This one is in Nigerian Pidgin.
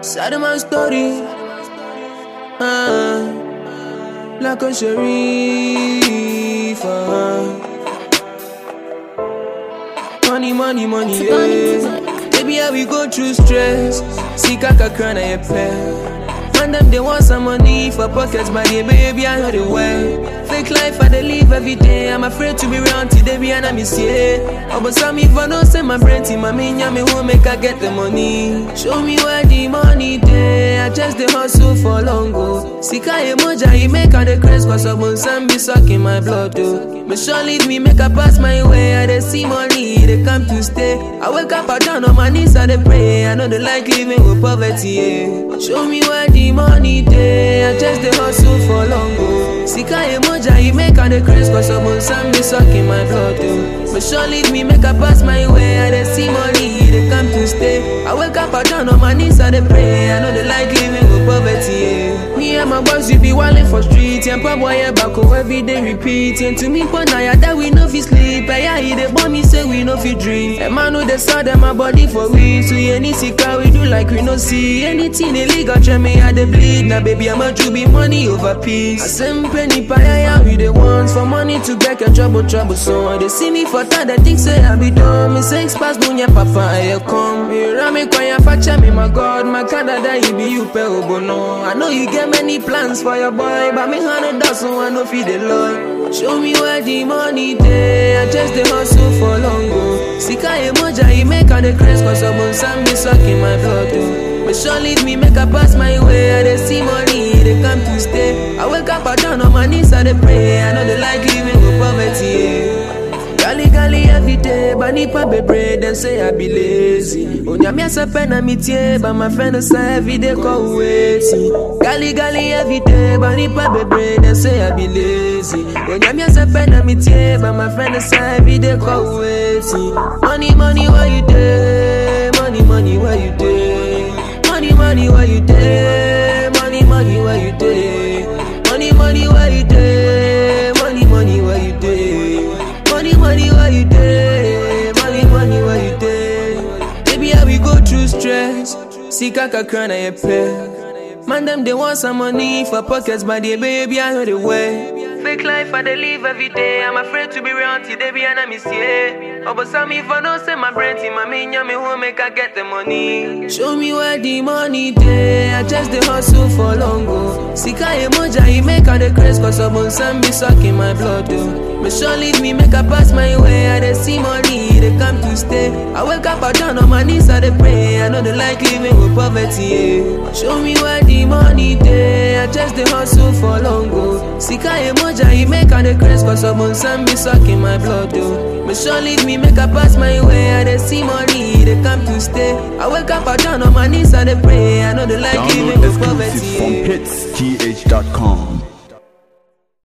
Sad my story, like a sheriff. Money, money, money, yeah. Baby, how we go through stress. See kaka crown and your pay. Man, them they want some money for pockets, but yeah, baby, I know the way. Fake life I they live every day. I'm afraid to be around today, be and I miss you. Oh, but some if I don't send my brain to my me won't make I get the money. Show me where the money there. I just the hustle for long go. Sika emoja, he make all the craze, cause some be sucking my blood though. Me sure leave me, make I pass my way. I they see money, they come to stay. I wake up, I down on my knees, I they pray. I know they like living with poverty, yeah. Show me where the money there. I just the hustle for long go. Sika emoja, he make all the craze, cause some be sucking my blood though. Me sure leave me, make I pass my way. I they see money, they come to stay. I wake up, I down on my knees, I they pray. I know they like living with poverty, yeah. Me and my boys, we be wildin' for streets. And pop boy, back home every day repeating. To me, but now that we know fi sleep. Yeah, he dey born me say we know fi dream. And man know they saw them my body for we. So any sika we do like we no see. Anything illegal, try me I dey bleed. Now baby, I'm a be money over peace. I send penny pie, yeah, we the ones for money to get a trouble. So they see me for that, they think say I be dumb. Me say pass dunya papa, I come. Me rame kwaya facha me my God, my Canada, he be you pe obono. I know you get many plans for your boy, but me $100 so I no feed the Lord. Show me where the money there. I just the hustle for long go. Sika emoja, he make all the craze, cause some be sucking my blood too. Me sure leave me, make I pass my way. I they see money, they come to stay. I wake up, I down on my knees, I they pray. I know they like living with poverty, yeah. Gali every day, but nipa bebre, them say I be lazy. Onya me a pen and me tie, but my friends say every day call waiting. Gali every day, but nipa bebre, them say I be lazy. Onya me a pen and me tie, but my friends say every day call waiting. Money, money, where you day? Money, money, where you day? Money, money, where you day? Money, money, where you day? Money, money, where you day? Money, money, where you day? Money, money, where you day? Money, money, where you day? Baby, how we go through stress. See kaka crown and your pay. Man, them they want some money for pockets, but they baby, I know the way. Fake life I they live every day. I'm afraid to be around today, be and I miss you. Oh, but some if I don't send my brain to my me won't make I get the money. Show me where the money there. I just the hustle for long go. Sika emoja, he make all the craze, cause some be sucking my blood though. Me sure leave me, make I pass my way. I they see money, they come to stay. I wake up, I down on my knees, I they pray. I know they like living with poverty, yeah. Show me where the money there. I just the hustle for long go. Sika emoja, he make all the craze, cause some be sucking my blood though. Me sure leave me, make I pass my way. I they see money, they come to stay. I wake up, I down on my knees, I they pray. I know they like living with poverty, Download exclusive from hitsgh.com.